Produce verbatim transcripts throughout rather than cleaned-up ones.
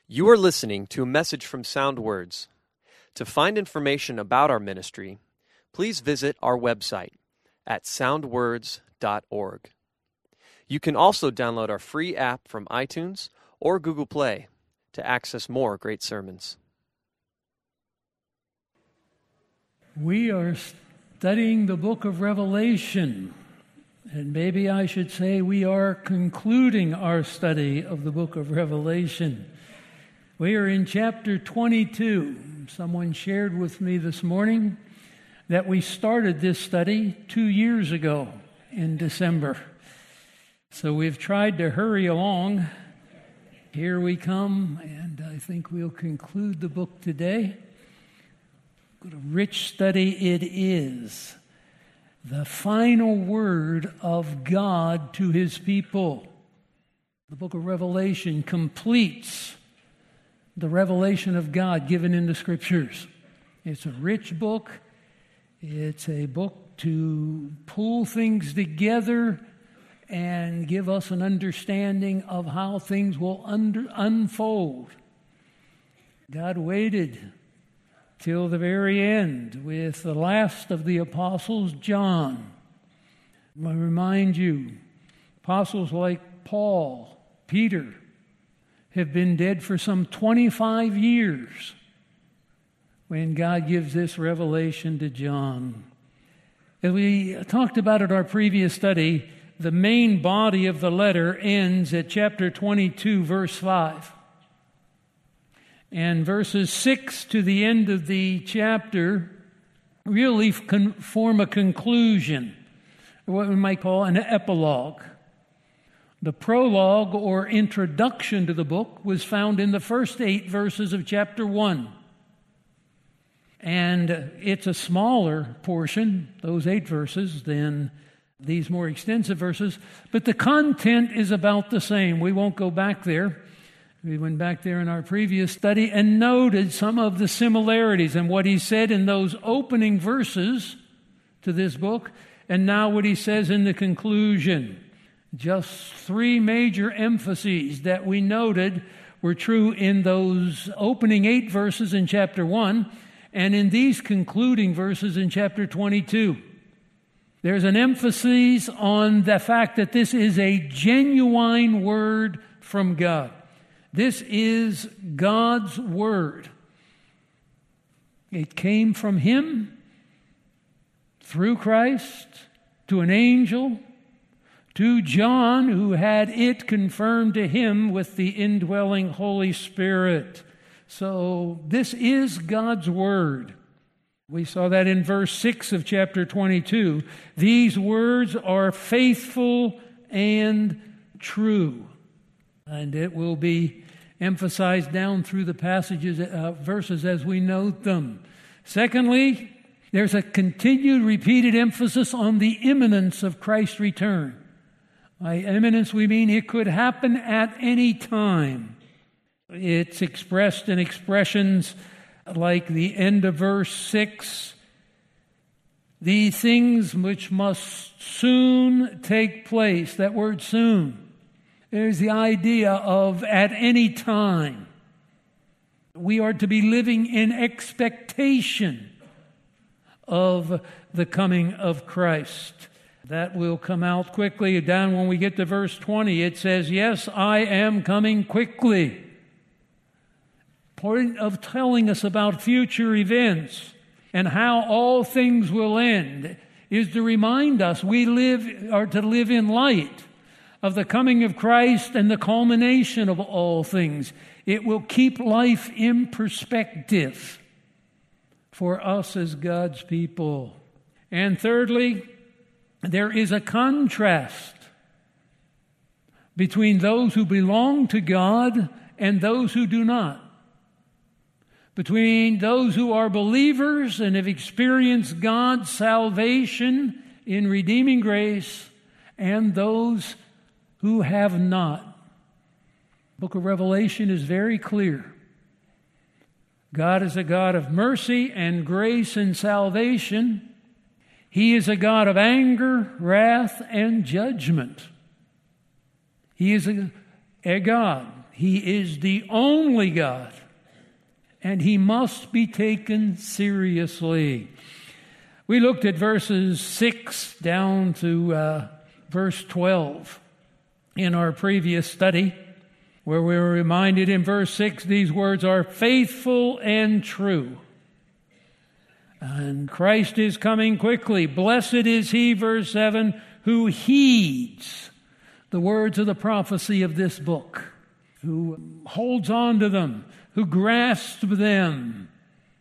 You are listening to a message from Sound Words. To find information about our ministry, please visit our website at sound words dot org. You can also download our free app from iTunes or Google Play to access more great sermons. We are studying the book of Revelation, and maybe I should say we are concluding our study of the book of Revelation. We are in chapter twenty-two. Someone shared with me this morning that we started this study two years ago in December. So we've tried to hurry along. Here we come, and I think we'll conclude the book today. What a rich study it is. The final word of God to His people. The book of Revelation completes the revelation of God given in the Scriptures. It's a rich book. It's a book to pull things together and give us an understanding of how things will under, unfold. God waited till the very end with the last of the apostles, John. I remind you, apostles like Paul, Peter, have been dead for some twenty-five years when God gives this revelation to John. As we talked about at our previous study, the main body of the letter ends at chapter twenty-two, verse five. And verses six to the end of the chapter really con- form a conclusion, what we might call an epilogue. The prologue or introduction to the book was found in the first eight verses of chapter one. And it's a smaller portion, those eight verses, than these more extensive verses, but the content is about the same. We won't go back there. We went back there in our previous study and noted some of the similarities and what he said in those opening verses to this book, and now what he says in the conclusion. Just three major emphases that we noted were true in those opening eight verses in chapter one and in these concluding verses in chapter twenty-two. There's an emphasis on the fact that this is a genuine word from God. This is God's word. It came from Him through Christ to an angel, to John, who had it confirmed to him with the indwelling Holy Spirit. So this is God's word. We saw that in verse six of chapter twenty-two. These words are faithful and true. And it will be emphasized down through the passages, uh, verses as we note them. Secondly, there's a continued repeated emphasis on the imminence of Christ's return. By imminence, we mean it could happen at any time. It's expressed in expressions like the end of verse six. The things which must soon take place. That word soon. There's the idea of at any time. We are to be living in expectation of the coming of Christ. That will come out quickly. Down when we get to verse twenty, it says, "Yes, I am coming quickly." Point of telling us about future events and how all things will end is to remind us we live are to live in light of the coming of Christ and the culmination of all things. It will keep life in perspective for us as God's people. And thirdly, there is a contrast between those who belong to God and those who do not. Between those who are believers and have experienced God's salvation in redeeming grace and those who have not. The book of Revelation is very clear. God is a God of mercy and grace and salvation. He is a God of anger, wrath, and judgment. He is a, a God. He is the only God, and He must be taken seriously. We looked at verses six down to uh, verse twelve in our previous study, where we were reminded in verse six, these words are faithful and true. And Christ is coming quickly. Blessed is he, verse seven, who heeds the words of the prophecy of this book, who holds on to them, who grasps them,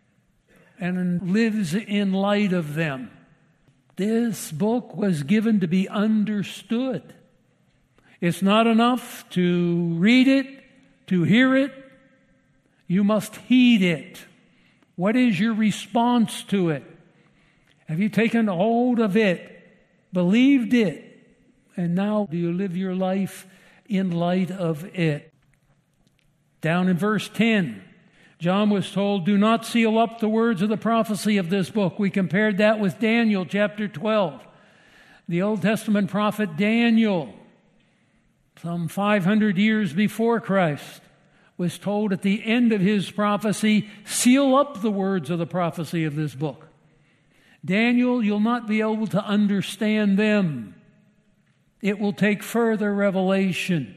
and lives in light of them. This book was given to be understood. It's not enough to read it, to hear it. You must heed it. What is your response to it? Have you taken hold of it, believed it, and now do you live your life in light of it? Down in verse ten, John was told, do not seal up the words of the prophecy of this book. We compared that with Daniel chapter twelve. The Old Testament prophet Daniel, some five hundred years before Christ, was told at the end of his prophecy, seal up the words of the prophecy of this book. Daniel, you'll not be able to understand them. It will take further revelation.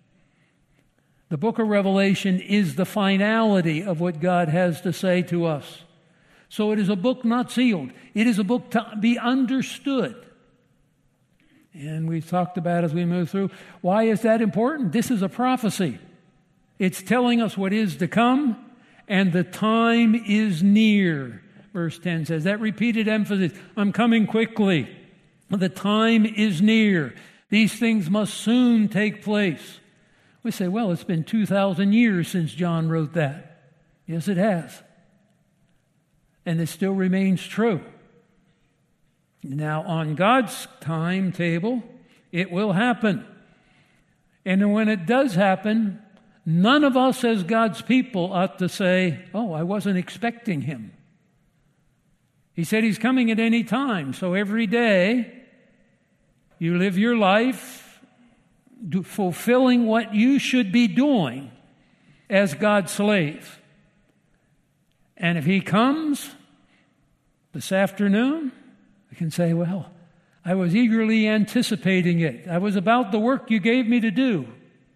The book of Revelation is the finality of what God has to say to us. So it is a book not sealed. It is a book to be understood. And we talked about as we move through, why is that important? This is a prophecy. It's telling us what is to come, and the time is near. Verse ten says, that repeated emphasis, I'm coming quickly. The time is near. These things must soon take place. We say, well, it's been two thousand years since John wrote that. Yes, it has. And it still remains true. Now, on God's timetable, it will happen. And when it does happen, none of us as God's people ought to say, oh, I wasn't expecting him. He said he's coming at any time. So every day, you live your life do, fulfilling what you should be doing as God's slave. And if he comes this afternoon, I can say, well, I was eagerly anticipating it. I was about the work you gave me to do.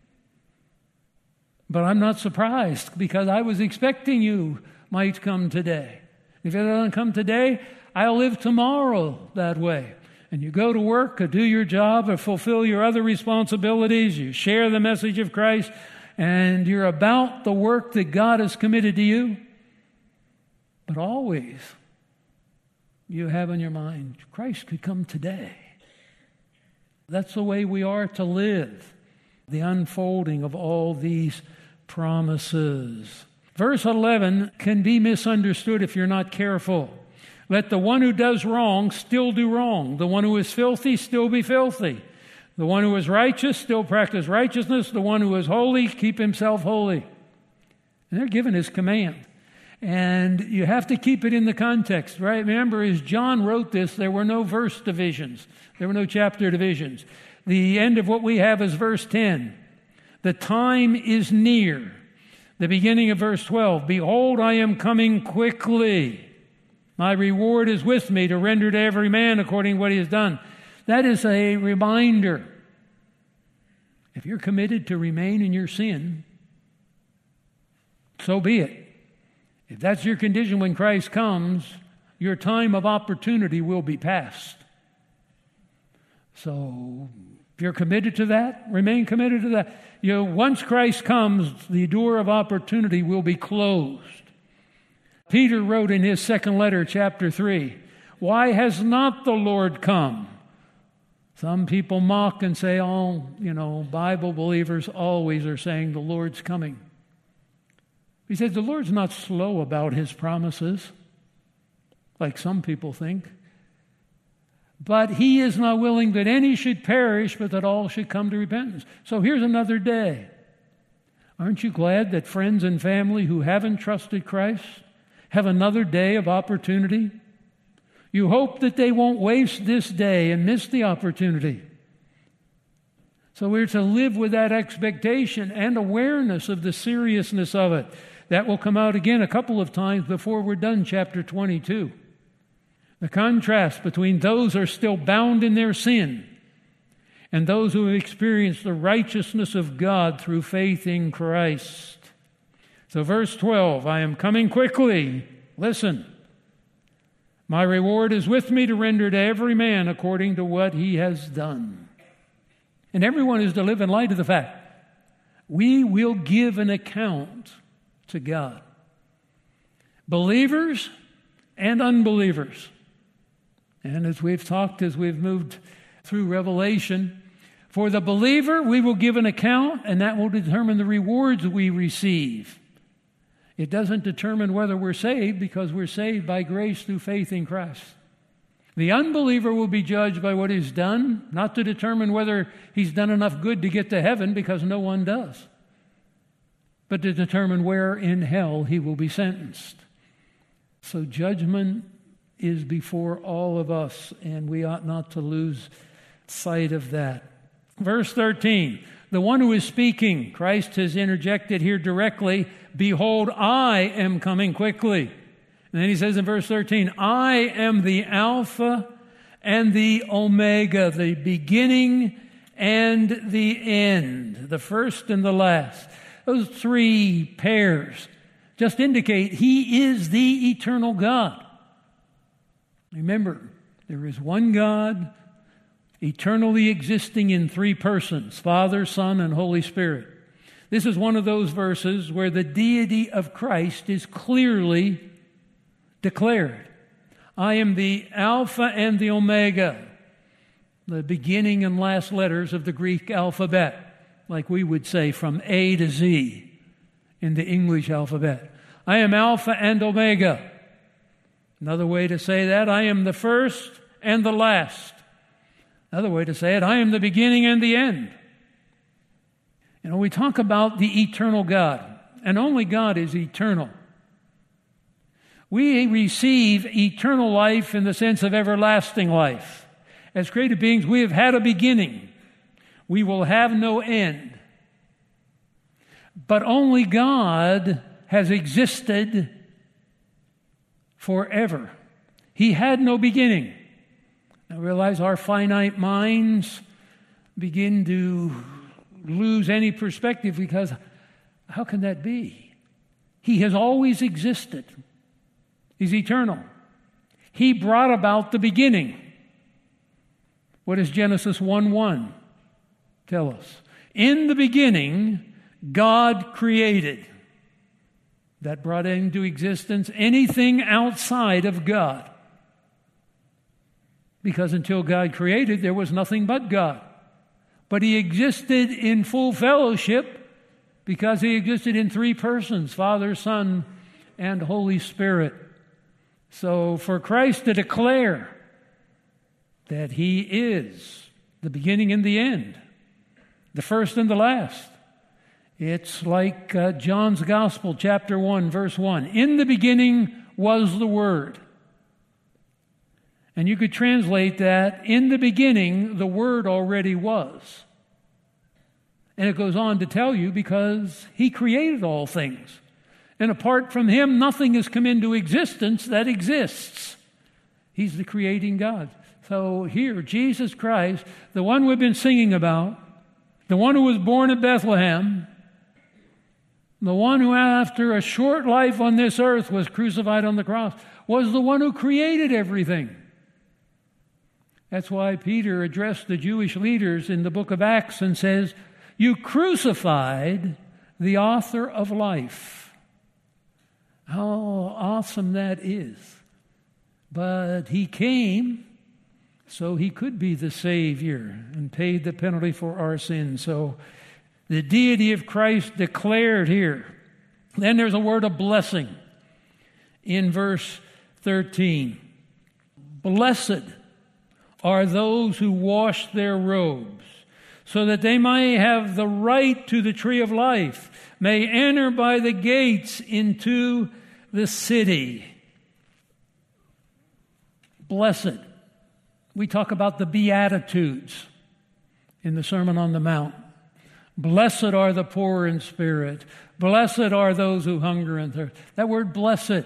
But I'm not surprised because I was expecting you might come today. If it doesn't come today, I'll live tomorrow that way. And you go to work or do your job or fulfill your other responsibilities. You share the message of Christ and you're about the work that God has committed to you. But always you have in your mind, Christ could come today. That's the way we are to live. The unfolding of all these promises. Verse eleven can be misunderstood if you're not careful. Let the one who does wrong still do wrong. The one who is filthy still be filthy. The one who is righteous still practice righteousness. The one who is holy keep himself holy. And they're given his command. And you have to keep it in the context, right? Remember, as John wrote this, there were no verse divisions. There were no chapter divisions. The end of what we have is verse ten. The time is near. The beginning of verse twelve. Behold, I am coming quickly. My reward is with me to render to every man according to what he has done. That is a reminder. If you're committed to remain in your sin, so be it. If that's your condition when Christ comes, your time of opportunity will be past. So if you're committed to that, remain committed to that. You know, once Christ comes, the door of opportunity will be closed. Peter wrote in his second letter, chapter three, why has not the Lord come? Some people mock and say, oh, you know, Bible believers always are saying the Lord's coming. He says the Lord's not slow about his promises, like some people think. But he is not willing that any should perish, but that all should come to repentance. So here's another day. Aren't you glad that friends and family who haven't trusted Christ have another day of opportunity? You hope that they won't waste this day and miss the opportunity. So we're to live with that expectation and awareness of the seriousness of it. That will come out again a couple of times before we're done chapter twenty-two. The contrast between those who are still bound in their sin and those who have experienced the righteousness of God through faith in Christ. So verse twelve, I am coming quickly. Listen. My reward is with me to render to every man according to what he has done. And everyone is to live in light of the fact we will give an account to God. Believers and unbelievers. And as we've talked, as we've moved through Revelation, for the believer, we will give an account, and that will determine the rewards we receive. It doesn't determine whether we're saved, because we're saved by grace through faith in Christ. The unbeliever will be judged by what he's done, not to determine whether he's done enough good to get to heaven, because no one does, but to determine where in hell he will be sentenced. So judgment is before all of us, and we ought not to lose sight of that. Verse thirteen, the one who is speaking, Christ has interjected here directly, behold, I am coming quickly. And then he says in verse thirteen, I am the Alpha and the Omega, the beginning and the end, the first and the last. Those three pairs just indicate He is the eternal God. Remember, there is one God, eternally existing in three persons, Father, Son, and Holy Spirit. This is one of those verses where the deity of Christ is clearly declared. I am the Alpha and the Omega, the beginning and last letters of the Greek alphabet, like we would say from A to Z in the English alphabet. I am Alpha and Omega. Another way to say that, I am the first and the last. Another way to say it, I am the beginning and the end. You know, we talk about the eternal God, and only God is eternal. We receive eternal life in the sense of everlasting life. As created beings, we have had a beginning. We will have no end. But only God has existed forever. He had no beginning. I realize our finite minds begin to lose any perspective, because how can that be? He has always existed. He's eternal. He brought about the beginning. What does Genesis one one tell us? In the beginning, God created. That brought into existence anything outside of God. Because until God created, there was nothing but God. But He existed in full fellowship because He existed in three persons, Father, Son, and Holy Spirit. So for Christ to declare that He is the beginning and the end, the first and the last, it's like uh, John's Gospel, chapter one, verse one. In the beginning was the Word. And you could translate that, in the beginning, the Word already was. And it goes on to tell you, because He created all things. And apart from Him, nothing has come into existence that exists. He's the creating God. So here, Jesus Christ, the one we've been singing about, the one who was born at Bethlehem, the one who after a short life on this earth was crucified on the cross, was the one who created everything. That's why Peter addressed the Jewish leaders in the book of Acts and says, you crucified the author of life. How awesome that is. But He came so He could be the Savior and paid the penalty for our sins. So the deity of Christ declared here. Then there's a word of blessing in verse thirteen. Blessed are those who wash their robes, so that they may have the right to the tree of life, may enter by the gates into the city. Blessed. We talk about the Beatitudes. in the Sermon on the Mount. Blessed are the poor in spirit. Blessed are those who hunger and thirst. That word blessed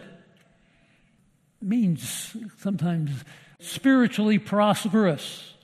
means sometimes spiritually prosperous,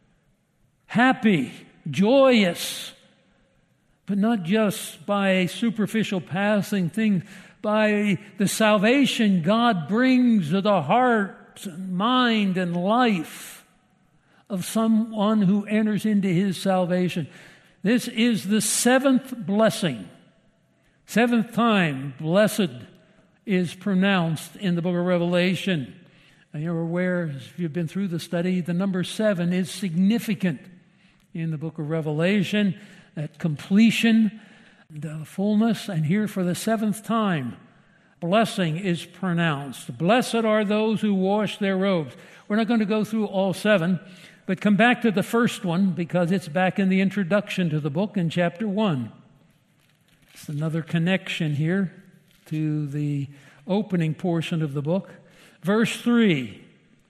happy, joyous, but not just by a superficial passing thing, by the salvation God brings to the heart and mind and life of someone who enters into his salvation. This is the seventh blessing. Seventh time, blessed is pronounced in the book of Revelation. And you're aware, if you've been through the study, the number seven is significant in the book of Revelation, at completion, the fullness, and here for the seventh time, blessing is pronounced. Blessed are those who wash their robes. We're not going to go through all seven, but come back to the first one because it's back in the introduction to the book in chapter one. It's another connection here to the opening portion of the book. Verse three,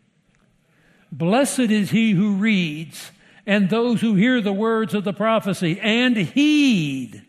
blessed is he who reads and those who hear the words of the prophecy and heed,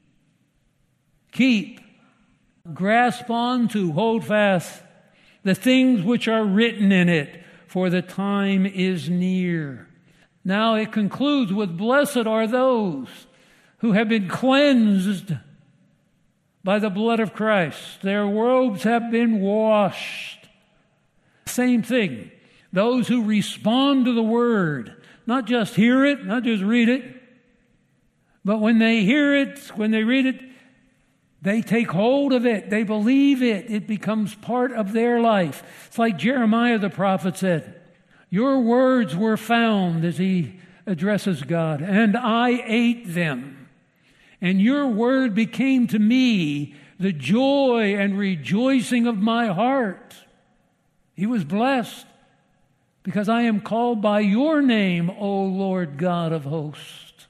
keep, grasp on to, hold fast the things which are written in it, for the time is near. Now it concludes with, blessed are those who have been cleansed by the blood of Christ. Their robes have been washed. Same thing. Those who respond to the word, not just hear it, not just read it, but when they hear it, when they read it, they take hold of it. They believe it. It becomes part of their life. It's like Jeremiah the prophet said, your words were found, as he addresses God, and I ate them. And your word became to me the joy and rejoicing of my heart. He was blessed because I am called by your name, O Lord God of hosts.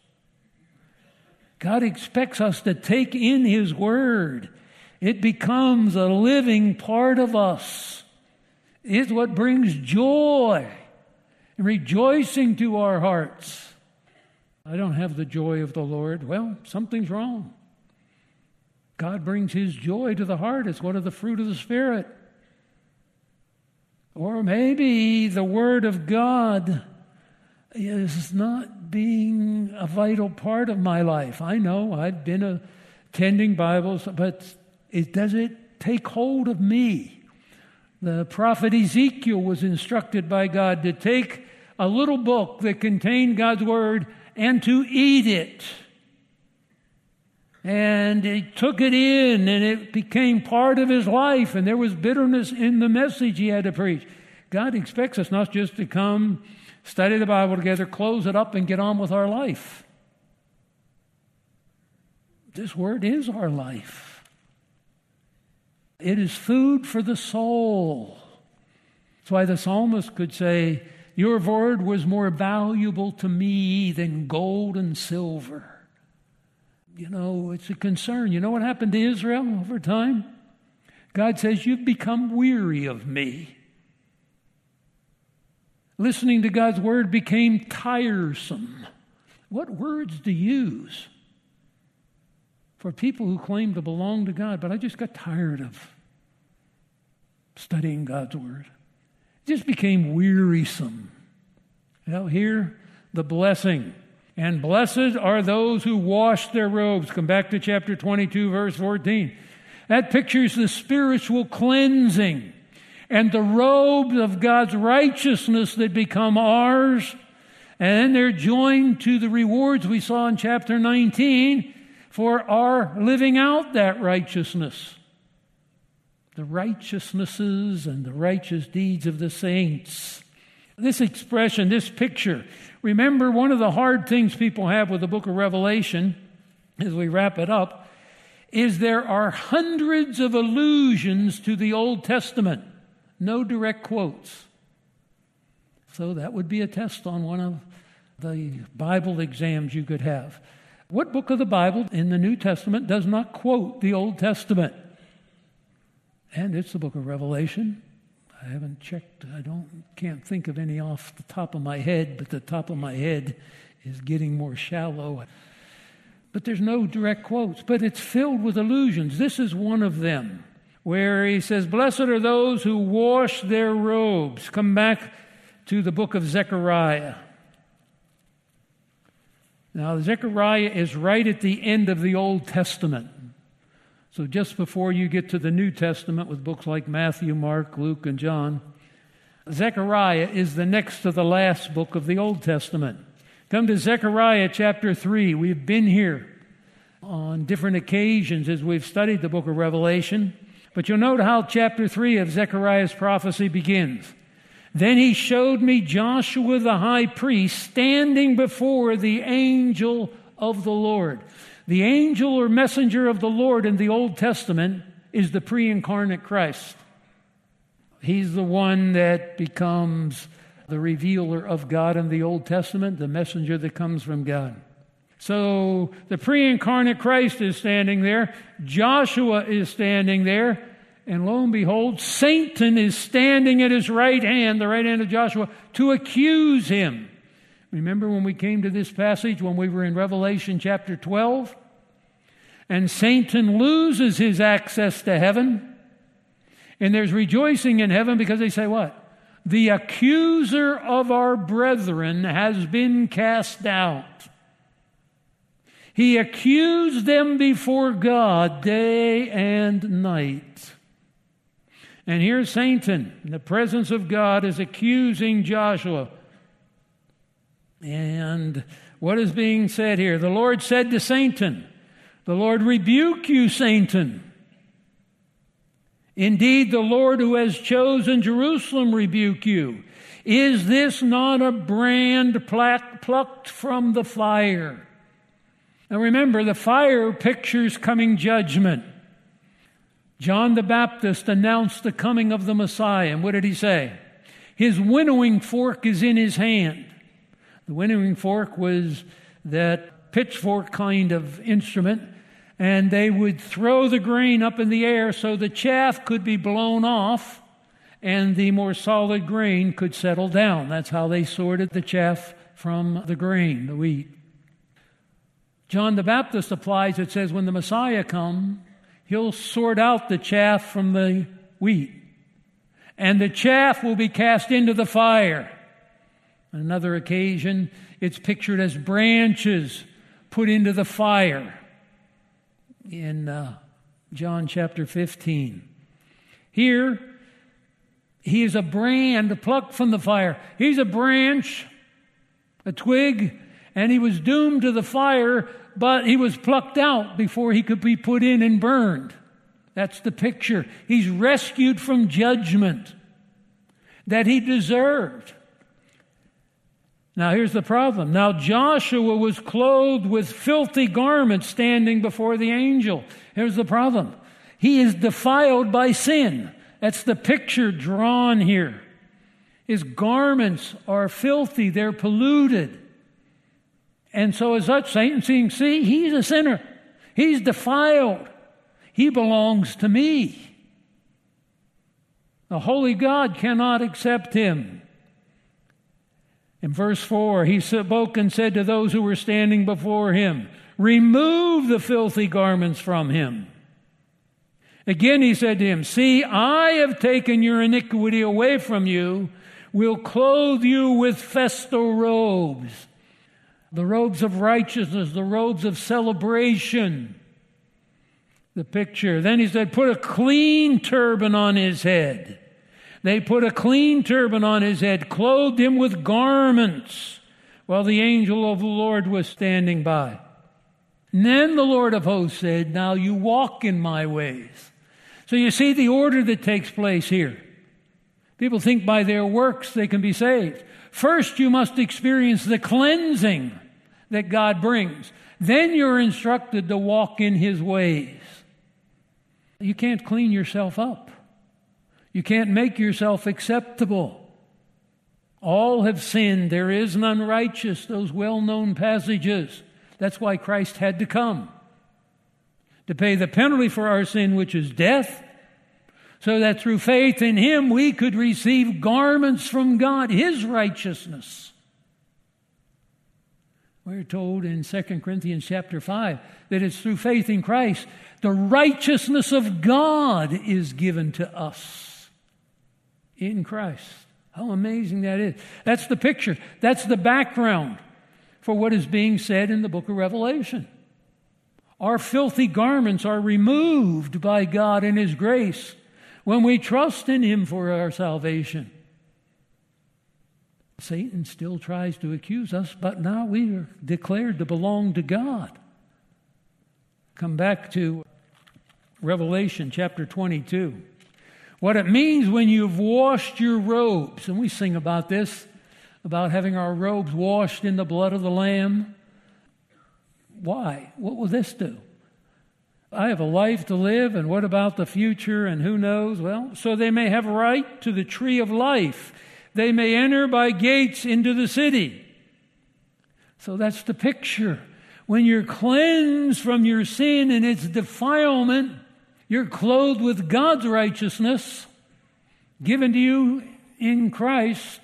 God expects us to take in his word. It becomes a living part of us. It's what brings joy and rejoicing to our hearts. I don't have the joy of the Lord. Well, something's wrong. God brings his joy to the heart. It's one of the fruit of the Spirit. Or maybe the Word of God is not being a vital part of my life. I know I've been attending Bibles, but it, does it take hold of me? The prophet Ezekiel was instructed by God to take a little book that contained God's Word and to eat it. And he took it in, and it became part of his life, and there was bitterness in the message he had to preach. God expects us not just to come, study the Bible together, close it up, and get on with our life. This word is our life. It is food for the soul. That's why the psalmist could say, your word was more valuable to me than gold and silver. You know, it's a concern. You know what happened to Israel over time? God says, you've become weary of me. Listening to God's word became tiresome. What words to use for people who claim to belong to God? But I just got tired of studying God's word. It just became wearisome. Now here, the blessing. And blessed are those who wash their robes. Come back to chapter twenty-two, verse fourteen. That pictures the spiritual cleansing and the robes of God's righteousness that become ours. And then they're joined to the rewards we saw in chapter nineteen for our living out that righteousness. The righteousnesses and the righteous deeds of the saints. This expression, this picture, remember one of the hard things people have with the book of Revelation, as we wrap it up, is there are hundreds of allusions to the Old Testament. No direct quotes. So that would be a test on one of the Bible exams you could have. What book of the Bible in the New Testament does not quote the Old Testament? And it's the book of Revelation. I haven't checked. I don't can't think of any off the top of my head, but the top of my head is getting more shallow. But there's no direct quotes, but it's filled with allusions. This is one of them, where he says, blessed are those who wash their robes. Come back to the book of Zechariah. Now, Zechariah is right at the end of the Old Testament. So just before you get to the New Testament with books like Matthew, Mark, Luke, and John, Zechariah is the next to the last book of the Old Testament. Come to Zechariah chapter three. We've been here on different occasions as we've studied the book of Revelation. But you'll note how chapter three of Zechariah's prophecy begins. Then he showed me Joshua the high priest standing before the angel of the Lord. The angel or messenger of the Lord in the Old Testament is the pre-incarnate Christ. He's the one that becomes the revealer of God in the Old Testament, the messenger that comes from God. So the pre-incarnate Christ is standing there. Joshua is standing there. And lo and behold, Satan is standing at his right hand, the right hand of Joshua, to accuse him. Remember when we came to this passage, when we were in Revelation chapter twelve? And Satan loses his access to heaven. And there's rejoicing in heaven because they say what? The accuser of our brethren has been cast out. He accused them before God day and night. And here's Satan, in the presence of God, is accusing Joshua. And what is being said here? The Lord said to Satan, the Lord rebuke you, Satan. Indeed, the Lord who has chosen Jerusalem rebuke you. Is this not a brand plucked from the fire? Now remember, the fire pictures coming judgment. John the Baptist announced the coming of the Messiah. And what did he say? His winnowing fork is in his hand. The winnowing fork was that pitchfork kind of instrument. And they would throw the grain up in the air so the chaff could be blown off and the more solid grain could settle down. That's how they sorted the chaff from the grain, the wheat. John the Baptist applies, it says, when the Messiah comes, he'll sort out the chaff from the wheat. And the chaff will be cast into the fire. On another occasion, it's pictured as branches put into the fire in uh, John chapter fifteen. Here, he is a brand plucked from the fire. He's a branch, a twig, and he was doomed to the fire, but he was plucked out before he could be put in and burned. That's the picture. He's rescued from judgment that he deserved. Now here's the problem. Now Joshua was clothed with filthy garments standing before the angel. Here's the problem. He is defiled by sin. That's the picture drawn here. His garments are filthy. They're polluted. And so as such, Satan seeing, see, he's a sinner. He's defiled. He belongs to me. The holy God cannot accept him. In verse four, he spoke and said to those who were standing before him, remove the filthy garments from him. Again he said to him, see, I have taken your iniquity away from you, will clothe you with festal robes. The robes of righteousness, the robes of celebration. The picture. Then he said, put a clean turban on his head. They put a clean turban on his head, clothed him with garments, while the angel of the Lord was standing by. And then the Lord of hosts said, now you walk in my ways. So you see the order that takes place here. People think by their works they can be saved. First, you must experience the cleansing that God brings. Then you're instructed to walk in his ways. You can't clean yourself up. You can't make yourself acceptable. All have sinned. There is none righteous. Those well-known passages. That's why Christ had to come. To pay the penalty for our sin, which is death, so that through faith in him we could receive garments from God, his righteousness. We're told in Second Corinthians chapter five that it's through faith in Christ the righteousness of God is given to us in Christ. How amazing that is. That's the picture. That's the background for what is being said in the book of Revelation. Our filthy garments are removed by God in His grace when we trust in Him for our salvation. Satan still tries to accuse us, but now we are declared to belong to God. Come back to Revelation chapter twenty-two. What it means when you've washed your robes, and we sing about this, about having our robes washed in the blood of the Lamb. Why? What will this do? I have a life to live, and what about the future, and who knows? Well, so they may have right to the tree of life. They may enter by gates into the city. So that's the picture. When you're cleansed from your sin and its defilement, you're clothed with God's righteousness given to you in Christ.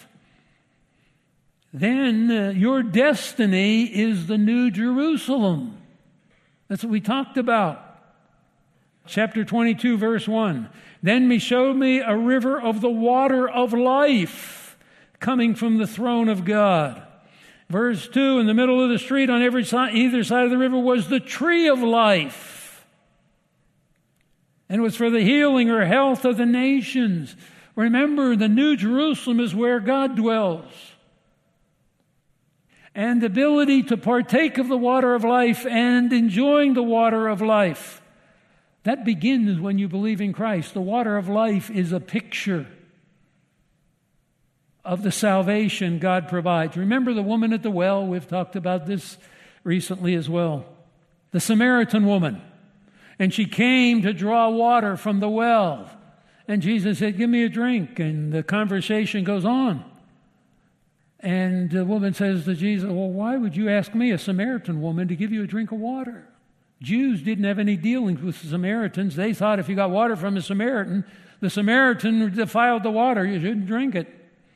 Then uh, your destiny is the New Jerusalem. That's what we talked about. Chapter twenty-two, verse one. Then he showed me a river of the water of life coming from the throne of God. Verse two, in the middle of the street on every side, either side of the river was the tree of life. And it was for the healing or health of the nations. Remember, the New Jerusalem is where God dwells. And the ability to partake of the water of life and enjoying the water of life, that begins when you believe in Christ. The water of life is a picture of the salvation God provides. Remember the woman at the well? We've talked about this recently as well. The Samaritan woman. And she came to draw water from the well. And Jesus said, "Give me a drink." And the conversation goes on. And the woman says to Jesus, "Well, why would you ask me, a Samaritan woman, to give you a drink of water?" Jews didn't have any dealings with the Samaritans. They thought if you got water from a Samaritan, the Samaritan defiled the water. You shouldn't drink it.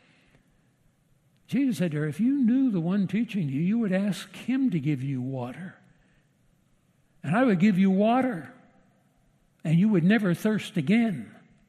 Jesus said to her, "If you knew the one teaching you, you would ask him to give you water. And I would give you water, and you would never thirst again."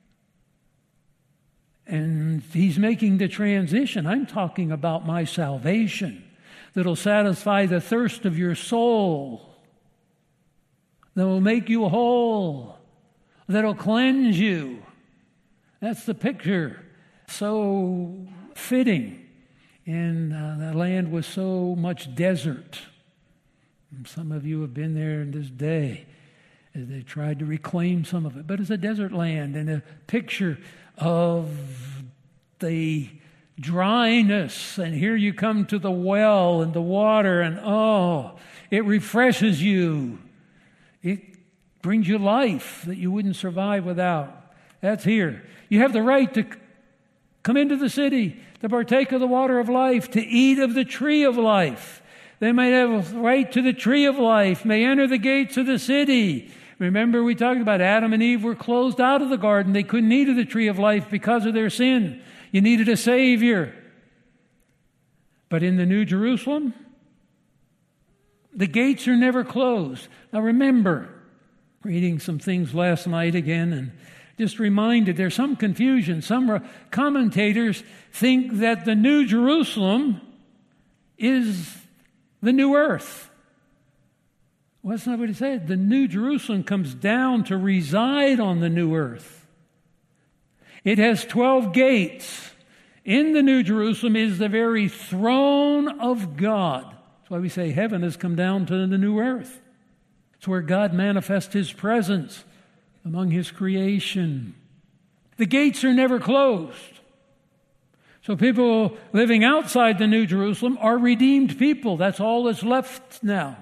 And he's making the transition. I'm talking about my salvation that'll satisfy the thirst of your soul, that will make you whole, that'll cleanse you. That's the picture. So fitting. And uh, the land was so much desert. And some of you have been there in this day as they tried to reclaim some of it. But it's a desert land and a picture of the dryness. And here you come to the well and the water, and oh, it refreshes you. It brings you life that you wouldn't survive without. That's here. You have the right to come into the city, to partake of the water of life, to eat of the tree of life. They might have a right to the tree of life, may enter the gates of the city. Remember, we talked about Adam and Eve were closed out of the garden. They couldn't eat of the tree of life because of their sin. You needed a Savior. But in the New Jerusalem, the gates are never closed. Now remember, reading some things last night again, and just reminded there's some confusion. Some commentators think that the New Jerusalem is the new earth. Well, that's not what he said. The New Jerusalem comes down to reside on the new earth. It has twelve gates. In the New Jerusalem is the very throne of God. That's why we say heaven has come down to the new earth. It's where God manifests His presence among His creation. The gates are never closed. So people living outside the New Jerusalem are redeemed people. That's all that's left now.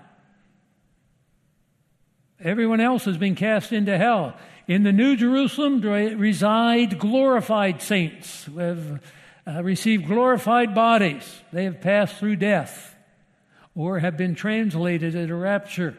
Everyone else has been cast into hell. In the New Jerusalem reside glorified saints who have uh, received glorified bodies. They have passed through death or have been translated at a rapture.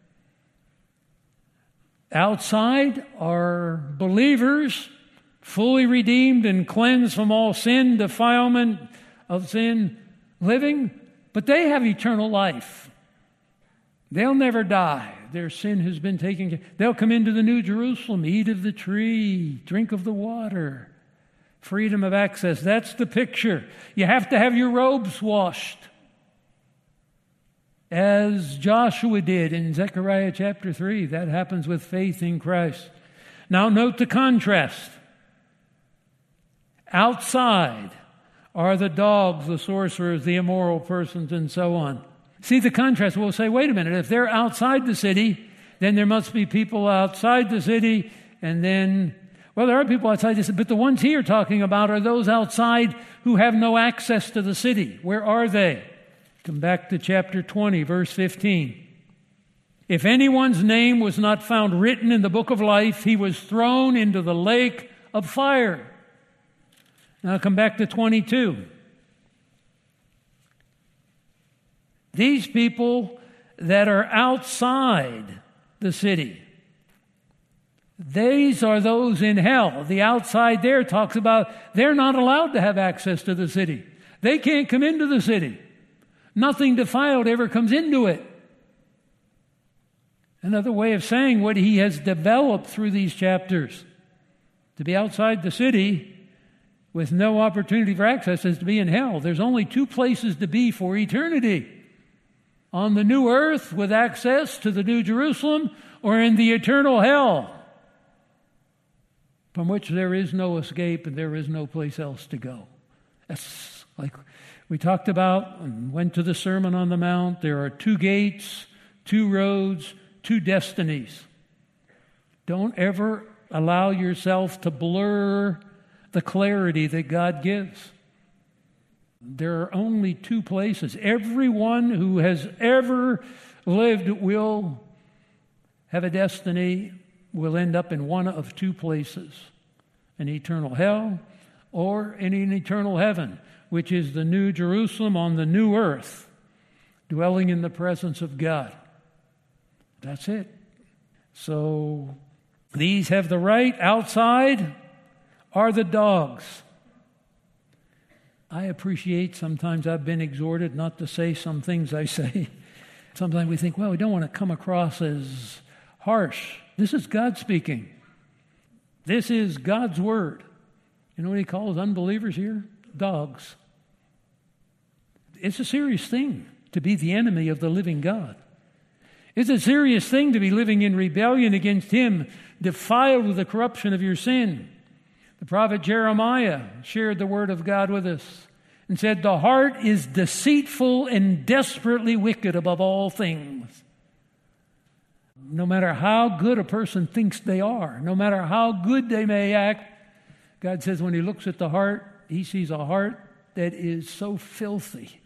Outside are believers, fully redeemed and cleansed from all sin, defilement of sin, living, But they have eternal life. They'll never die. Their sin has been taken care of. They'll come into the New Jerusalem, eat of the tree, drink of the water. Freedom of access. That's the picture. You have to have your robes washed, as Joshua did in Zechariah chapter three. That happens with faith in Christ. Now note the contrast. Outside are the dogs, the sorcerers, the immoral persons, and so on. See the contrast. We'll say, wait a minute, if they're outside the city, then there must be people outside the city, and then, well, there are people outside the city, but the ones here talking about are those outside who have no access to the city. Where are they? Come back to chapter twenty, verse fifteen. If anyone's name was not found written in the book of life, he was thrown into the lake of fire. Now come back to twenty-two. These people that are outside the city, these are those in hell. The outside there talks about they're not allowed to have access to the city. They can't come into the city. Nothing defiled ever comes into it. Another way of saying what he has developed through these chapters. To be outside the city with no opportunity for access is to be in hell. There's only two places to be for eternity. On the new earth with access to the New Jerusalem, or in the eternal hell from which there is no escape and there is no place else to go. That's like we talked about and went to the Sermon on the Mount. There are two gates, two roads, two destinies. Don't ever allow yourself to blur the clarity that God gives. There are only two places. Everyone who has ever lived will have a destiny, will end up in one of two places. An eternal hell or in an eternal heaven, which is the New Jerusalem on the new earth, dwelling in the presence of God. That's it. So these have the right. Outside are the dogs. I appreciate sometimes I've been exhorted not to say some things I say. Sometimes we think, well, we don't want to come across as harsh. This is God speaking. This is God's word. You know what he calls unbelievers here? Dogs. It's a serious thing to be the enemy of the living God. It's a serious thing to be living in rebellion against him, defiled with the corruption of your sin. The prophet Jeremiah shared the word of God with us and said, the heart is deceitful and desperately wicked above all things. No matter how good a person thinks they are, no matter how good they may act, God says when he looks at the heart, he sees a heart that is so filthy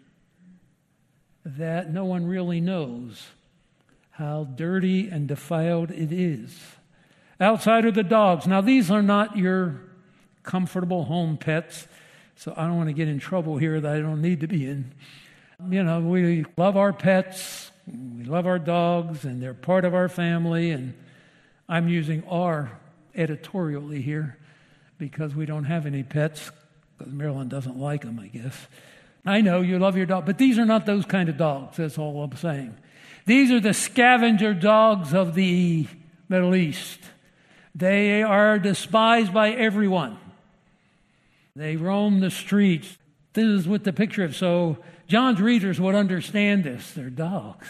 that no one really knows how dirty and defiled it is. Outside are the dogs. Now, these are not your comfortable home pets, so I don't want to get in trouble here that I don't need to be in. You know, we love our pets, we love our dogs, and they're part of our family, and I'm using our editorially here because we don't have any pets, because Marilyn doesn't like them, I guess. I know you love your dog, but these are not those kind of dogs, that's all I'm saying. These are the scavenger dogs of the Middle East. They are despised by everyone. They roam the streets. This is what the picture of. So John's readers would understand this. They're dogs.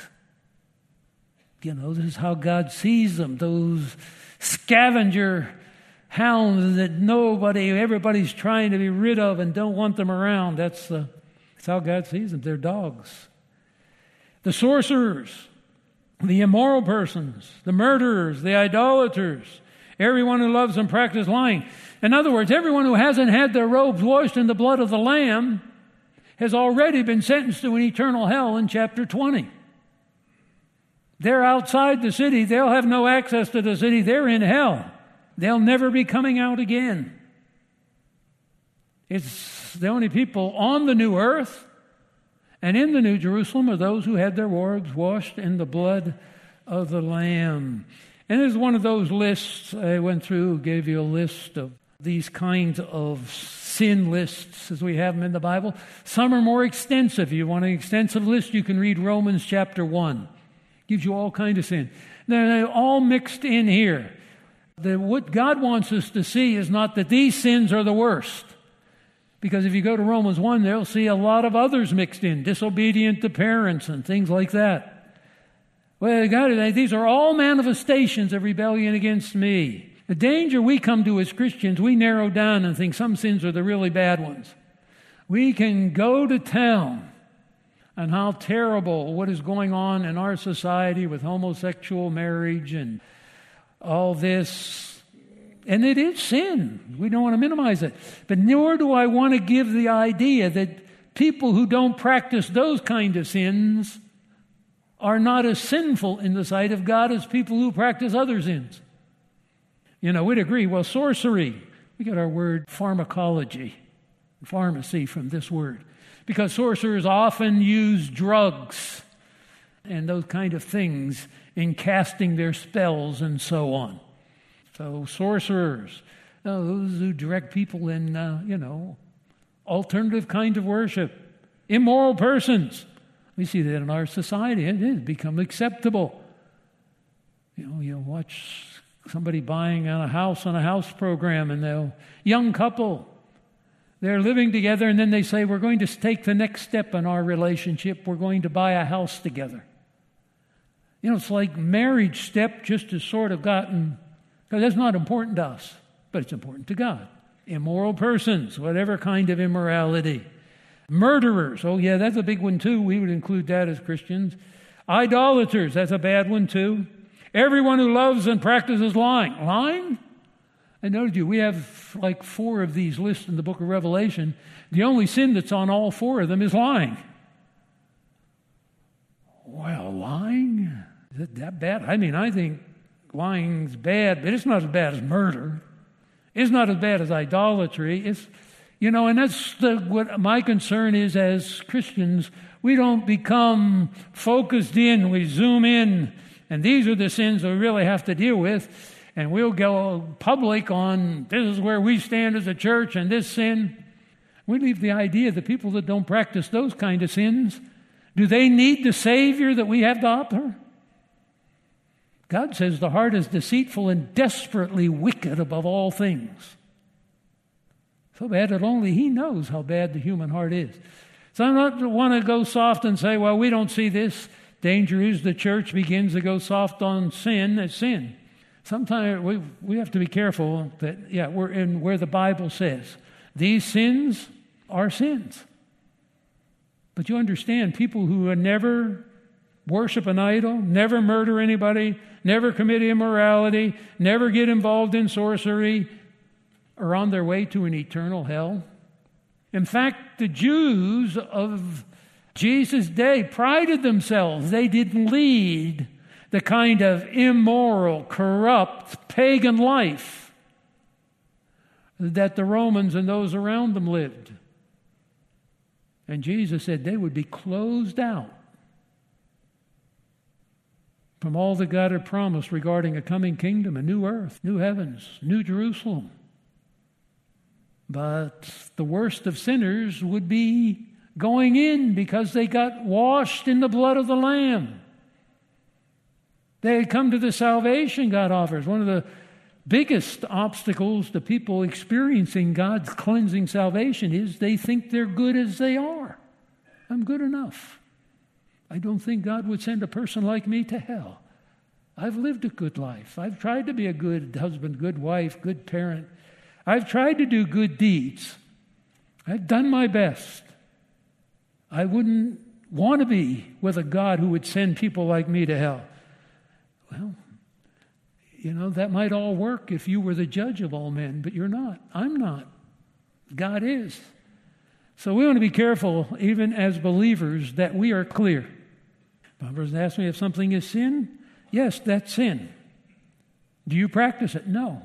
You know, this is how God sees them. Those scavenger hounds that nobody, everybody's trying to be rid of and don't want them around. That's, the, that's how God sees them. They're dogs. The sorcerers, the immoral persons, the murderers, the idolaters, everyone who loves and practices lying. In other words, everyone who hasn't had their robes washed in the blood of the Lamb has already been sentenced to an eternal hell in chapter twenty. They're outside the city. They'll have no access to the city. They're in hell. They'll never be coming out again. It's the only people on the new earth and in the New Jerusalem are those who had their robes washed in the blood of the Lamb. And this is one of those lists I went through, gave you a list of these kinds of sin lists as we have them in the Bible. Some are more extensive. If you want an extensive list, you can read Romans chapter one. Gives you all kinds of sin. They're all mixed in here. The, what God wants us to see is not that these sins are the worst. Because if you go to Romans one, they'll see a lot of others mixed in, disobedient to parents and things like that. Well, God, these are all manifestations of rebellion against me. The danger we come to as Christians, we narrow down and think some sins are the really bad ones. We can go to town on how terrible what is going on in our society with homosexual marriage and all this. And it is sin. We don't want to minimize it. But nor do I want to give the idea that people who don't practice those kind of sins are not as sinful in the sight of God as people who practice other sins. You know, we'd agree, well, sorcery, we get our word pharmacology, pharmacy from this word. Because sorcerers often use drugs and those kind of things in casting their spells and so on. So sorcerers, uh, those who direct people in, uh, you know, alternative kinds of worship. Immoral persons. We see that in our society. It has become acceptable. You know, you watch somebody buying on a house on a house program, and they'll, young couple, they're living together, and then they say, we're going to take the next step in our relationship. We're going to buy a house together. You know, it's like marriage step just has sort of gotten... Because that's not important to us, but it's important to God. Immoral persons, whatever kind of immorality. Murderers, oh yeah, that's a big one too. We would include that as Christians. Idolaters, that's a bad one too. Everyone who loves and practices lying. Lying? I noted you, we have like four of these lists in the book of Revelation. The only sin that's on all four of them is lying. Well, lying? Is it that bad? I mean, I think lying's bad, but it's not as bad as murder. It's not as bad as idolatry. It's, you know, and that's the, what my concern is as Christians. We don't become focused in. We zoom in, and these are the sins that we really have to deal with. And we'll go public on this is where we stand as a church and this sin. We leave the idea that people that don't practice those kind of sins, do they need the Savior that we have to offer? God says the heart is deceitful and desperately wicked above all things. So bad that only He knows how bad the human heart is. So I don't want to go soft and say, well, we don't see this. Danger is the church begins to go soft on sin as sin. Sometimes we, we have to be careful that, yeah, we're in where the Bible says these sins are sins. But you understand, people who have never worship an idol, never murder anybody, never commit immorality, never get involved in sorcery, are on their way to an eternal hell. In fact, the Jews of Jesus' day prided themselves. They didn't lead the kind of immoral, corrupt, pagan life that the Romans and those around them lived. And Jesus said they would be closed out from all that God had promised regarding a coming kingdom, a new earth, new heavens, new Jerusalem. But the worst of sinners would be going in because they got washed in the blood of the Lamb. They had come to the salvation God offers. One of the biggest obstacles to people experiencing God's cleansing salvation is they think they're good as they are. I'm good enough. I don't think God would send a person like me to hell. I've lived a good life. I've tried to be a good husband, good wife, good parent. I've tried to do good deeds. I've done my best. I wouldn't want to be with a God who would send people like me to hell. Well, you know, that might all work if you were the judge of all men, but you're not. I'm not. God is. So we want to be careful, even as believers, that we are clear. One person asked me if something is sin. Yes, that's sin. Do you practice it? No.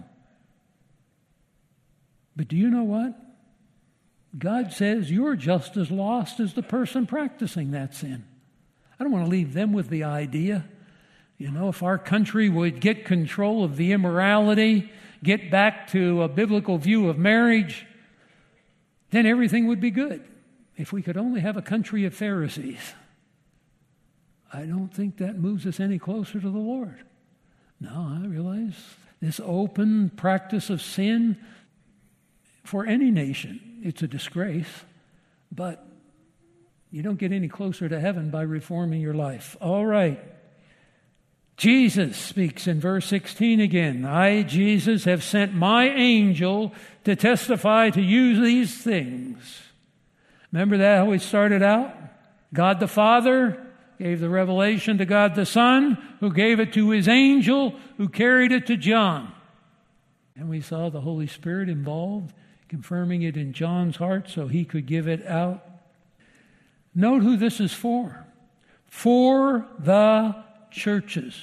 But do you know what? God says you're just as lost as the person practicing that sin. I don't want to leave them with the idea, you know, if our country would get control of the immorality, get back to a biblical view of marriage, then everything would be good. If we could only have a country of Pharisees, I don't think that moves us any closer to the Lord. No, I realize this open practice of sin, for any nation, it's a disgrace, but you don't get any closer to heaven by reforming your life. All right. Jesus speaks in verse sixteen again. I, Jesus, have sent my angel to testify to you these things. Remember that, how we started out? God the Father gave the revelation to God the Son, who gave it to his angel, who carried it to John. And we saw the Holy Spirit involved, confirming it in John's heart so he could give it out. Note who this is for. For the churches.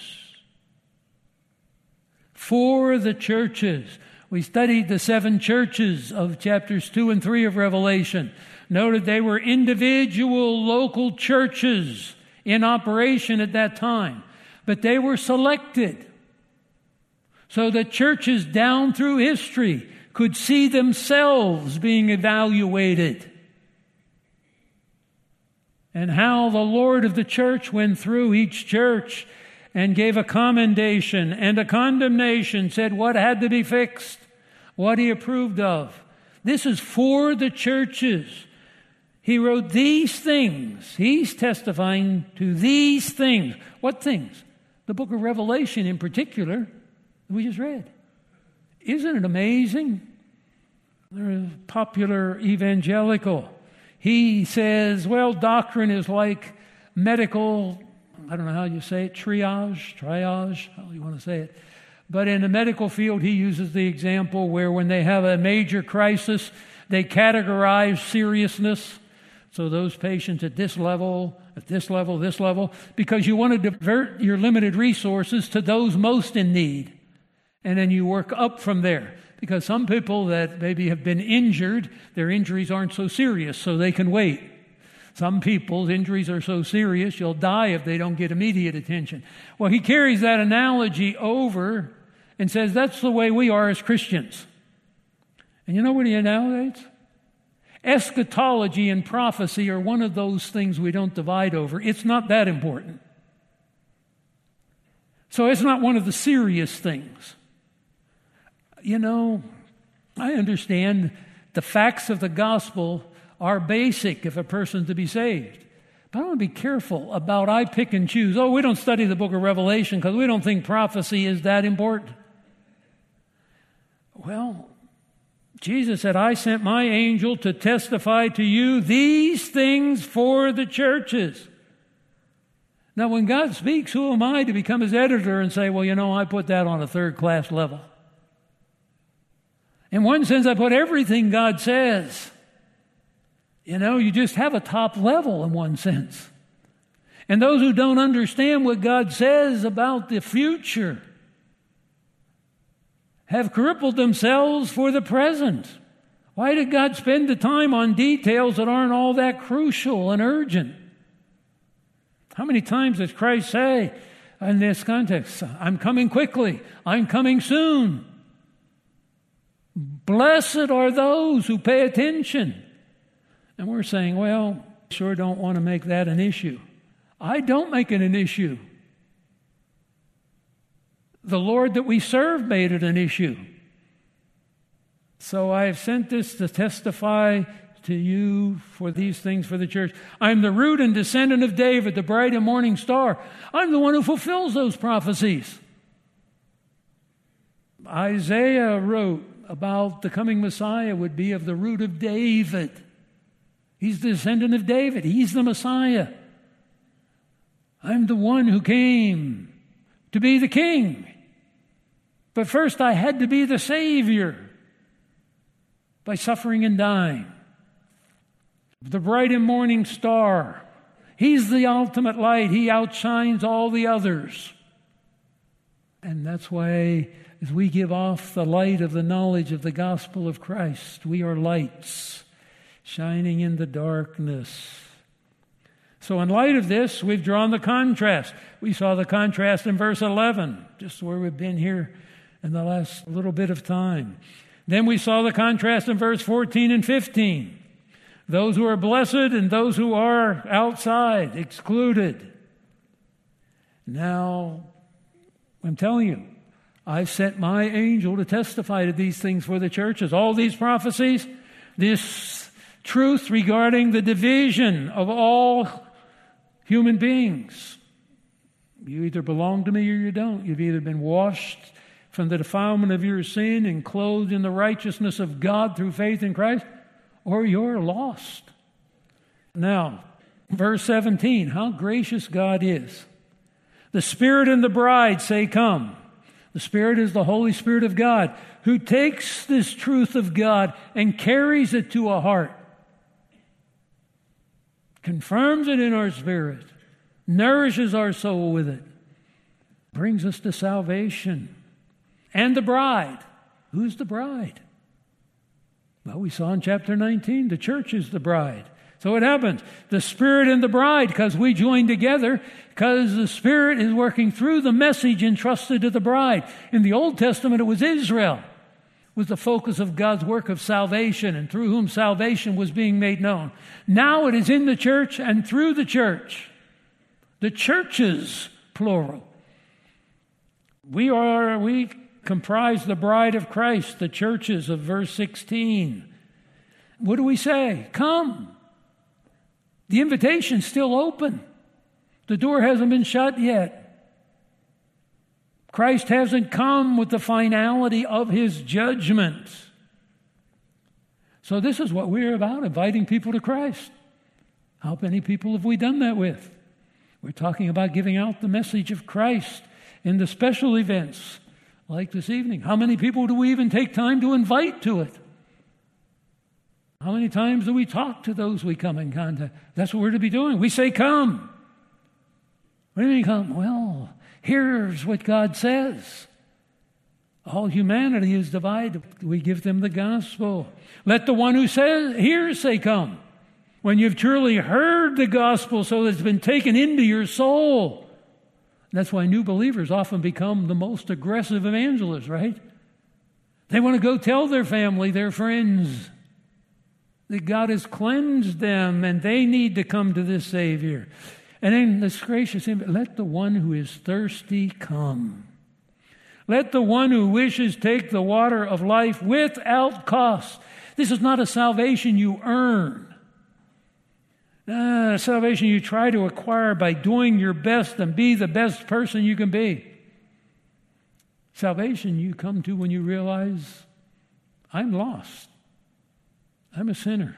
For the churches. We studied the seven churches of chapters two and three of Revelation. Noted they were individual local churches in operation at that time. But they were selected so that churches down through history could see themselves being evaluated. And how the Lord of the church went through each church and gave a commendation and a condemnation, said what had to be fixed, what he approved of. This is for the churches. He wrote these things. He's testifying to these things. What things? The book of Revelation in particular, we just read. Isn't it amazing? There's a popular evangelical. He says, well, doctrine is like medical, I don't know how you say it, triage, triage, how do you want to say it? But in the medical field, he uses the example where when they have a major crisis, they categorize seriousness. So those patients at this level, at this level, this level, because you want to divert your limited resources to those most in need. And then you work up from there. Because some people that maybe have been injured, their injuries aren't so serious, so they can wait. Some people's injuries are so serious, you'll die if they don't get immediate attention. Well, he carries that analogy over and says that's the way we are as Christians. And you know what he analogies? Eschatology and prophecy are one of those things we don't divide over. It's not that important. So it's not one of the serious things. You know, I understand the facts of the gospel are basic if a person's to be saved. But I want to be careful about I pick and choose. Oh, we don't study the book of Revelation because we don't think prophecy is that important. Well, Jesus said, I sent my angel to testify to you these things for the churches. Now, when God speaks, who am I to become his editor and say, well, you know, I put that on a third-class level? In one sense, I put everything God says. You know, you just have a top level in one sense. And those who don't understand what God says about the future have crippled themselves for the present. Why did God spend the time on details that aren't all that crucial and urgent? How many times does Christ say in this context, I'm coming quickly, I'm coming soon? Blessed are those who pay attention. And we're saying, well, sure don't want to make that an issue. I don't make it an issue. The Lord that we serve made it an issue. So I have sent this to testify to you for these things for the church. I'm the root and descendant of David, the bright and morning star. I'm the one who fulfills those prophecies. Isaiah wrote about the coming Messiah would be of the root of David. He's the descendant of David. He's the Messiah. I'm the one who came to be the king. But first I had to be the Savior by suffering and dying. The bright and morning star. He's the ultimate light. He outshines all the others. And that's why as we give off the light of the knowledge of the gospel of Christ, we are lights shining in the darkness. So in light of this, we've drawn the contrast. We saw the contrast in verse eleven, just where we've been here in the last little bit of time. Then we saw the contrast in verse fourteen and fifteen. Those who are blessed and those who are outside, excluded. Now, I'm telling you, I've sent my angel to testify to these things for the churches. All these prophecies, this truth regarding the division of all human beings. You either belong to me or you don't. You've either been washed from the defilement of your sin and clothed in the righteousness of God through faith in Christ, or you're lost. Now, verse seventeen, how gracious God is. The Spirit and the bride say, come. The Spirit is the Holy Spirit of God, who takes this truth of God and carries it to a heart, confirms it in our spirit, nourishes our soul with it, brings us to salvation. And the bride. Who's the bride? Well, we saw in chapter nineteen, the church is the bride. So what happens? The Spirit and the bride, because we join together, because the Spirit is working through the message entrusted to the bride. In the Old Testament, it was Israel, was the focus of God's work of salvation, and through whom salvation was being made known. Now it is in the church and through the church. The churches, plural. We are, we comprise the bride of Christ, the churches of verse sixteen. What do we say? Come. The invitation's still open. The door hasn't been shut yet. Christ hasn't come with the finality of his judgment. So this is what we're about, inviting people to Christ. How many people have we done that with? We're talking about giving out the message of Christ in the special events like this evening. How many people do we even take time to invite to it? How many times do we talk to those we come in contact? That's what we're to be doing. We say, come. What do you mean, come? Well, here's what God says. All humanity is divided. We give them the gospel. Let the one who says, hears say, come. When you've truly heard the gospel so that it's been taken into your soul. That's why new believers often become the most aggressive evangelists, right? They want to go tell their family, their friends, that God has cleansed them and they need to come to this Savior. And then this gracious hymn, let the one who is thirsty come. Let the one who wishes take the water of life without cost. This is not a salvation you earn. Uh, salvation you try to acquire by doing your best and be the best person you can be. Salvation you come to when you realize, I'm lost. I'm a sinner.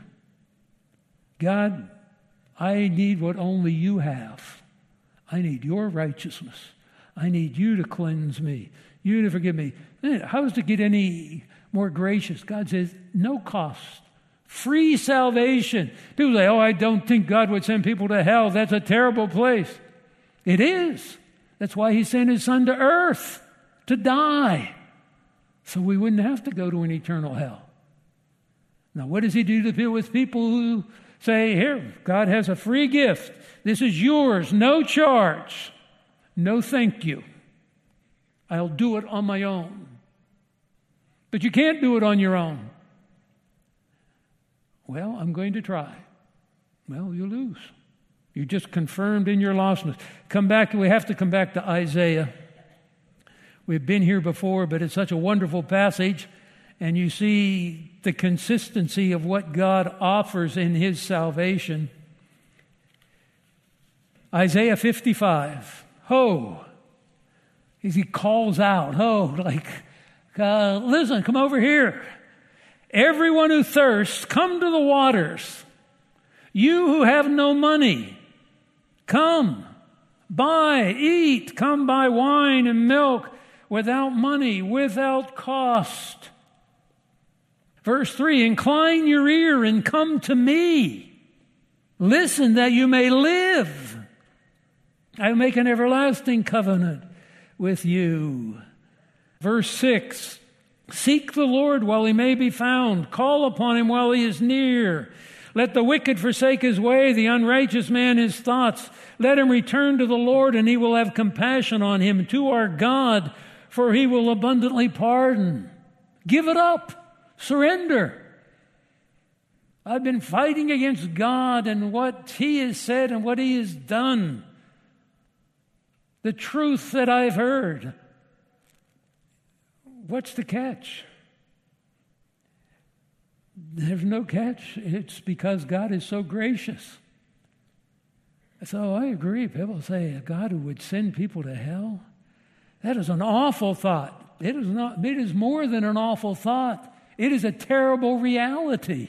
God, I need what only you have. I need your righteousness. I need you to cleanse me. You to forgive me. How does it get any more gracious? God says, no cost. Free salvation. People say, oh, I don't think God would send people to hell. That's a terrible place. It is. That's why he sent his son to earth to die. So we wouldn't have to go to an eternal hell. Now, what does he do to deal with people who say, here, God has a free gift. This is yours, no charge. No thank you. I'll do it on my own. But you can't do it on your own. Well, I'm going to try. Well, you lose. You're just confirmed in your lostness. Come back, we have to come back to Isaiah. We've been here before, but it's such a wonderful passage. And you see the consistency of what God offers in his salvation. Isaiah fifty-five. Ho! As he calls out, ho, like, uh, listen, come over here. Everyone who thirsts, come to the waters. You who have no money, come, buy, eat, come buy wine and milk without money, without cost. Verse three, incline your ear and come to me. Listen that you may live. I will make an everlasting covenant with you. Verse six, seek the Lord while he may be found. Call upon him while he is near. Let the wicked forsake his way, the unrighteous man his thoughts. Let him return to the Lord, and he will have compassion on him, to our God, for he will abundantly pardon. Give it up. Surrender. I've been fighting against God and what he has said and what he has done. The truth that I've heard. What's the catch? There's no catch. It's because God is so gracious. So I agree. People say a God who would send people to hell. That is an awful thought. It is not. It is more than an awful thought. It is a terrible reality.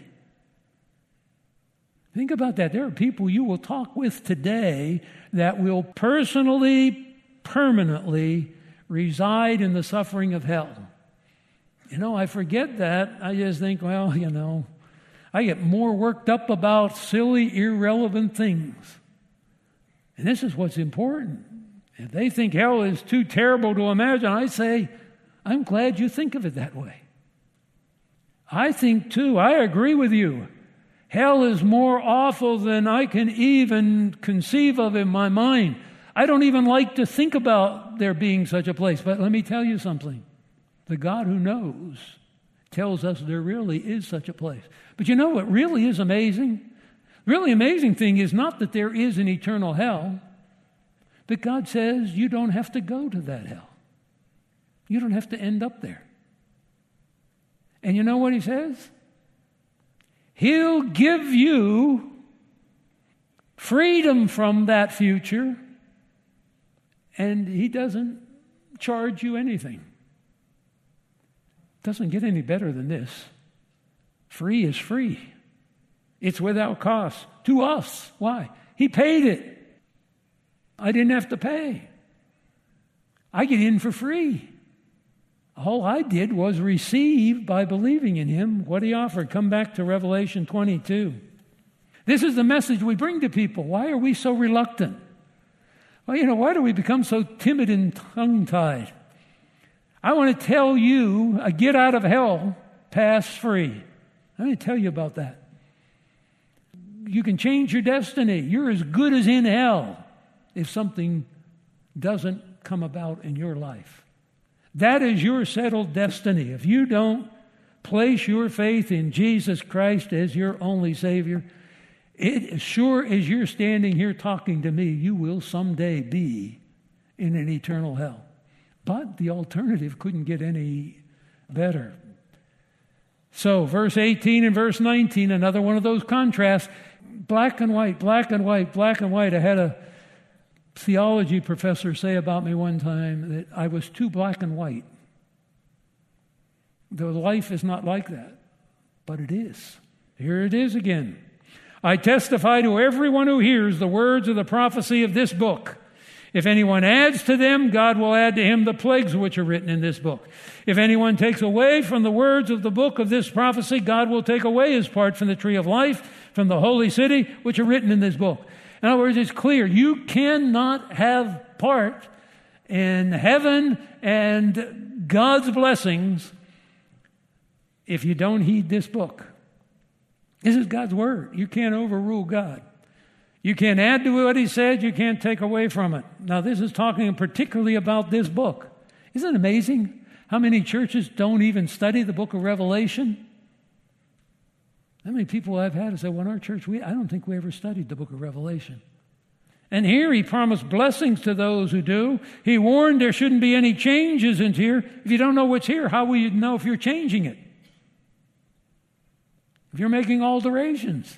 Think about that. There are people you will talk with today that will personally, permanently reside in the suffering of hell. You know, I forget that. I just think, well, you know, I get more worked up about silly, irrelevant things. And this is what's important. If they think hell is too terrible to imagine, I say, I'm glad you think of it that way. I think, too, I agree with you. Hell is more awful than I can even conceive of in my mind. I don't even like to think about there being such a place. But let me tell you something. The God who knows tells us there really is such a place. But you know what really is amazing? The really amazing thing is not that there is an eternal hell, but God says you don't have to go to that hell. You don't have to end up there. And you know what he says? He'll give you freedom from that future, and he doesn't charge you anything. Doesn't get any better than this. Free is free. It's without cost to us. Why? He paid it. I didn't have to pay. I get in for free. All I did was receive by believing in him what he offered. Come back to Revelation twenty-two. This is the message we bring to people. Why are we so reluctant? Well, you know, why do we become so timid and tongue-tied? I want to tell you a get out of hell pass free. Let me tell you about that. You can change your destiny. You're as good as in hell if something doesn't come about in your life. That is your settled destiny. If you don't place your faith in Jesus Christ as your only Savior, it, as sure as you're standing here talking to me, you will someday be in an eternal hell. But the alternative couldn't get any better. So, verse eighteen and verse nineteen, another one of those contrasts. Black and white, black and white, black and white. I had a theology professor say about me one time that I was too black and white. The life is not like that, but it is. Here it is again. I testify to everyone who hears the words of the prophecy of this book. If anyone adds to them, God will add to him the plagues which are written in this book. If anyone takes away from the words of the book of this prophecy, God will take away his part from the tree of life, from the holy city, which are written in this book. In other words, it's clear. You cannot have part in heaven and God's blessings if you don't heed this book. This is God's word. You can't overrule God. You can't add to what he said. You can't take away from it. Now, this is talking particularly about this book. Isn't it amazing how many churches don't even study the book of Revelation? How many people I've had who say, well, in our church, we, I don't think we ever studied the book of Revelation. And here he promised blessings to those who do. He warned there shouldn't be any changes in here. If you don't know what's here, how will you know if you're changing it? If you're making alterations.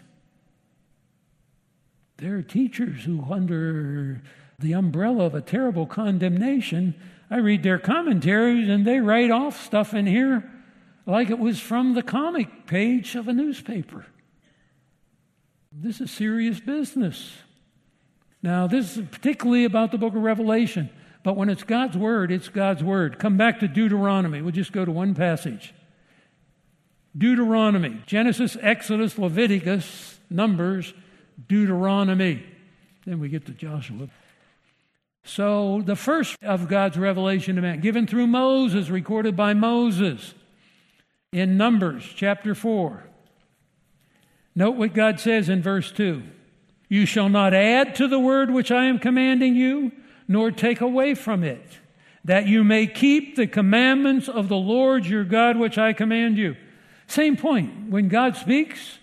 There are teachers who, under the umbrella of a terrible condemnation, I read their commentaries and they write off stuff in here like it was from the comic page of a newspaper. This is serious business. Now, this is particularly about the book of Revelation, but when it's God's word, it's God's word. Come back to Deuteronomy. We'll just go to one passage. Deuteronomy, Genesis, Exodus, Leviticus, Numbers, Deuteronomy. Then we get to Joshua. So the first of God's revelation to man, given through Moses, recorded by Moses in Numbers chapter four. Note what God says in verse two. You shall not add to the word which I am commanding you, nor take away from it. that you may keep the commandments of the Lord your God, which I command you. Same point. When God speaks,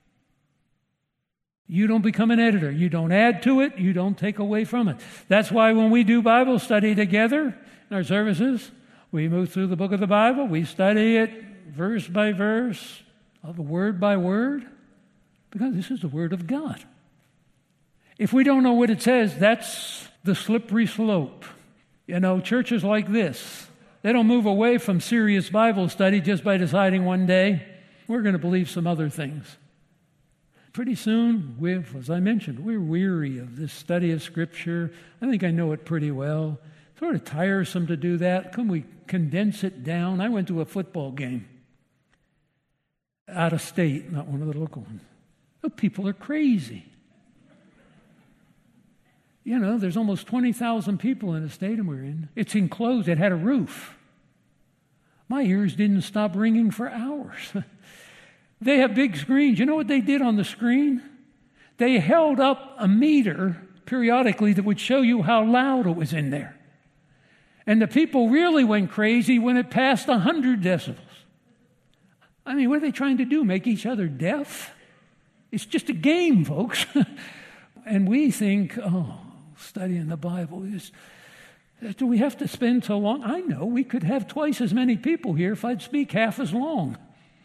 you don't become an editor. You don't add to it. You don't take away from it. That's why when we do Bible study together in our services, we move through the book of the Bible. We study it verse by verse, word by word, because this is the Word of God. If we don't know what it says, that's the slippery slope. You know, churches like this, they don't move away from serious Bible study just by deciding one day, we're going to believe some other things. Pretty soon, we've, as I mentioned, we're weary of this study of Scripture. I think I know it pretty well. Sort of tiresome to do that. Can we condense it down? I went to a football game out of state, not one of the local ones. The people are crazy. You know, there's almost twenty thousand people in the stadium we're in. It's enclosed. It had a roof. My ears didn't stop ringing for hours. They have big screens. You know what they did on the screen? They held up a meter periodically that would show you how loud it was in there. And the people really went crazy when it passed one hundred decibels. I mean, what are they trying to do? Make each other deaf? It's just a game, folks. And we think, oh, studying the Bible is, do we have to spend so long? I know we could have twice as many people here if I'd speak half as long.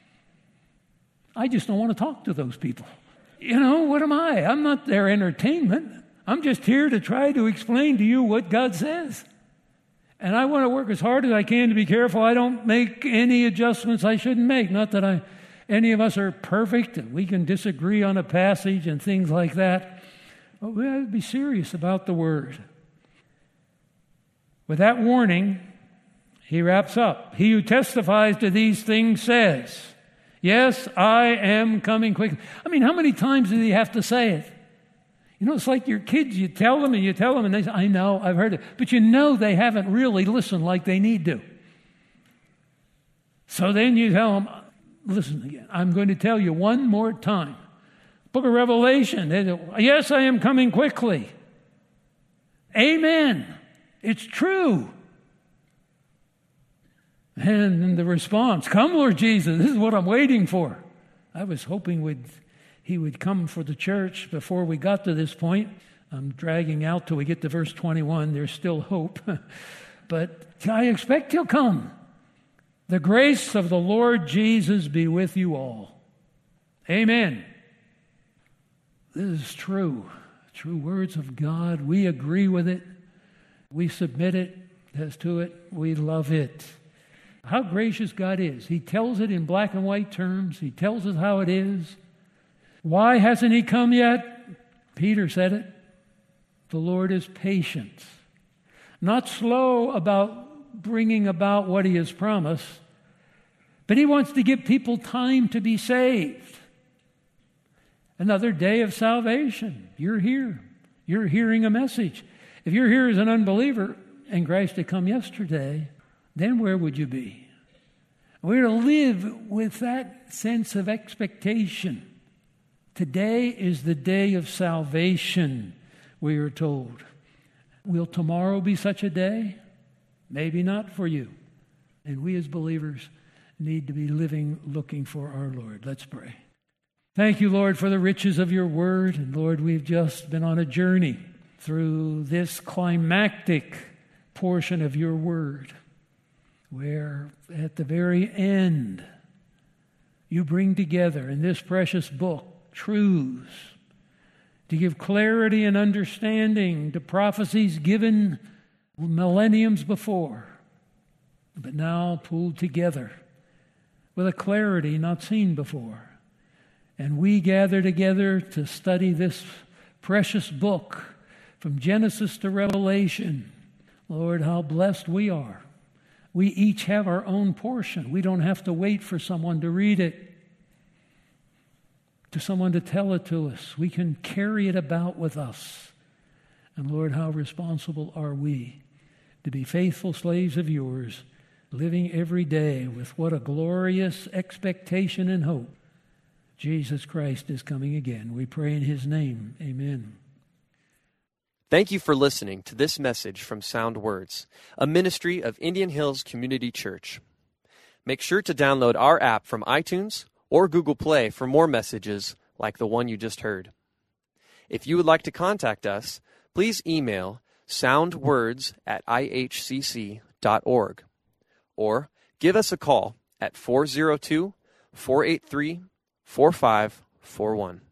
I just don't want to talk to those people. You know, what am I? I'm not their entertainment. I'm just here to try to explain to you what God says. And I want to work as hard as I can to be careful I don't make any adjustments I shouldn't make. Not that I, any of us are perfect and we can disagree on a passage and things like that. But we have to be serious about the Word. With that warning, he wraps up. He who testifies to these things says, yes, I am coming quickly. I mean, how many times did he have to say it? You know, it's like your kids, you tell them and you tell them and they say, I know, I've heard it. But you know they haven't really listened like they need to. So then you tell them, listen again, I'm going to tell you one more time. Book of Revelation, yes, I am coming quickly. Amen. It's true. And the response, come, Lord Jesus, this is what I'm waiting for. I was hoping we'd, he would come for the church before we got to this point. I'm dragging out till we get to verse twenty-one. There's still hope. But I expect he'll come. The grace of the Lord Jesus be with you all. Amen. This is true. True words of God. We agree with it. We submit it as to it. We love it. How gracious God is. He tells it in black and white terms. He tells us how it is. Why hasn't he come yet? Peter said it. The Lord is patient. Not slow about bringing about what he has promised, but he wants to give people time to be saved. Another day of salvation. You're here. You're hearing a message. If you're here as an unbeliever and Christ had come yesterday, then where would you be? We're to live with that sense of expectation. Today is the day of salvation, we are told. Will tomorrow be such a day? Maybe not for you. And we as believers need to be living looking for our Lord. Let's pray. Thank you, Lord, for the riches of your word. And Lord, we've just been on a journey through this climactic portion of your word, where at the very end you bring together in this precious book truths to give clarity and understanding to prophecies given millenniums before, but now pulled together with a clarity not seen before. And we gather together to study this precious book from Genesis to Revelation. Lord, how blessed we are. We each have our own portion. We don't have to wait for someone to read it, to someone to tell it to us. We can carry it about with us. And Lord, how responsible are we to be faithful slaves of yours, living every day with what a glorious expectation and hope. Jesus Christ is coming again. We pray in his name. Amen. Thank you for listening to this message from Sound Words, a ministry of Indian Hills Community Church. Make sure to download our app from iTunes or Google Play for more messages like the one you just heard. If you would like to contact us, please email soundwords at i h c c dot org or give us a call at four oh two, four eight three, four five four one.